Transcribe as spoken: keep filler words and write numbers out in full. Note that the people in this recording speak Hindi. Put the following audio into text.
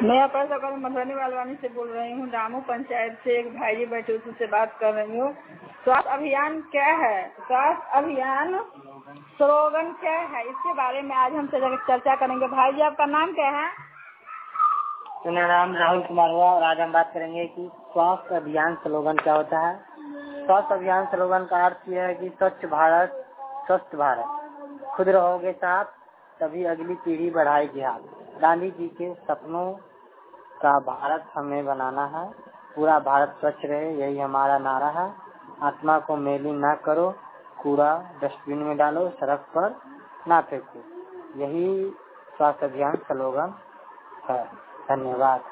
मैं अपना सकल मधुबनी बालवानी से बोल रही हूँ। दामू पंचायत से एक भाई जी बैठे उससे बात कर रही हूँ। स्वास्थ्य अभियान क्या है? स्वास्थ्य अभियान स्लोगन क्या है? इसके बारे में आज हम चर्चा करेंगे। भाई जी आपका नाम क्या है? मेरा नाम राहुल कुमार हुआ और आज हम बात करेंगे कि स्वास्थ्य अभियान स्लोगन क्या होता है। स्वास्थ्य अभियान स्लोगन का अर्थ यह है कि स्वच्छ भारत स्वस्थ भारत, खुद रहोगे साथ तभी अगली पीढ़ी बढ़ाएगी हाथ। गांधी जी के सपनों का भारत हमें बनाना है, पूरा भारत स्वच्छ रहे यही हमारा नारा है। आत्मा को मैली ना करो, कूड़ा डस्टबिन में डालो, सड़क पर ना फेंको, यही स्वास्थ्य अभियान स्लोगन है। धन्यवाद।